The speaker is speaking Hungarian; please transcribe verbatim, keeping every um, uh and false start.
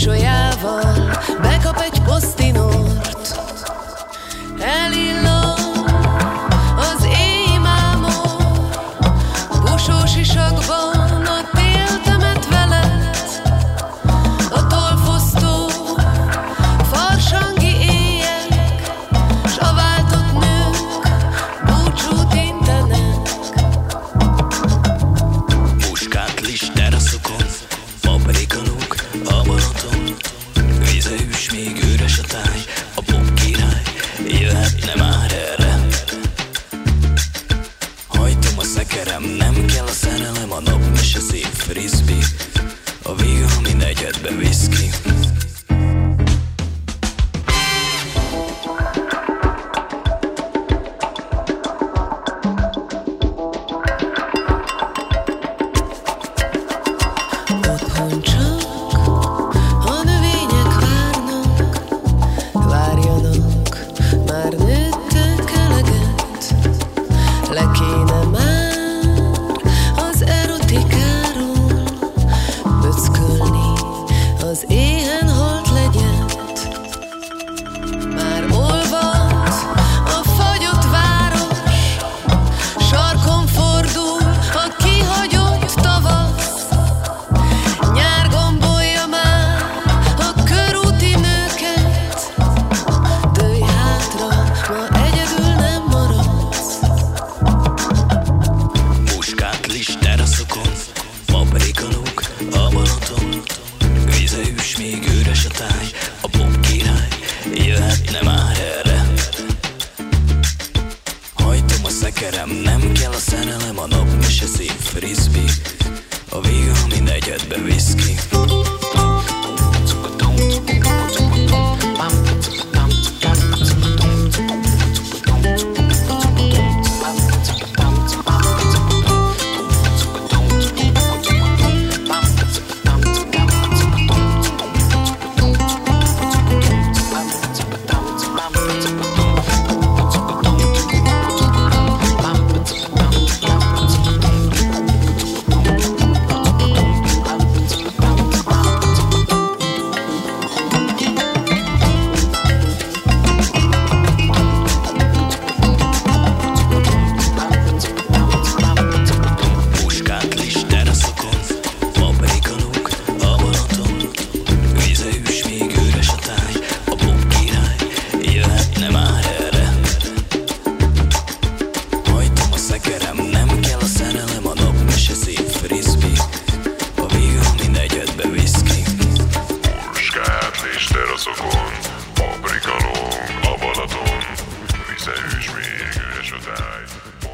pocsolyával bekap egy posztinort. Elillan az éjmámor, busósisakban a tél temet veled. A tolfosztó farsangi éjek, s a váltott nők búcsút intenek. Puskák listeraszokon, paprikanók a Balaton, vizehűs, még üres a táj, a pop király jöhetne már erre. Hajtom a szekerem, nem kell a szerelem, a napmese szép frisbee, a Vigami negyedbe viszki. Otthon csak a növények várnak, várjanak, már nőttek eleget. Le kéne már az erotikáról böckölni az éhen halt legyet. Már olvad a fagyott város, sarkon fordul a kihagyott tavasz. Nyár gombolja már a körúti nőket, dőlj hátra, ma egyedül nem maradsz. Puskák listeraszokon, paprikanók a Balaton, vizehűs, még üres a táj, a pop király jöhetne már erre. Hajtom a szekerem, nem kell a szerelem, a napmese szép frisbee, a Vigami negyedbe viszki. Puskák listeraszokon, paprikanók a Balaton, vizehűs, még üres a táj, a pop király jöhetne már erre. Hajtom a szekerem, nem kell a szerelem, a napmese szép frisbee, a Vigami negyedbe viszki. Puskát listeraszokon, paprikanók a Balaton, vizehűs, még üres a táj.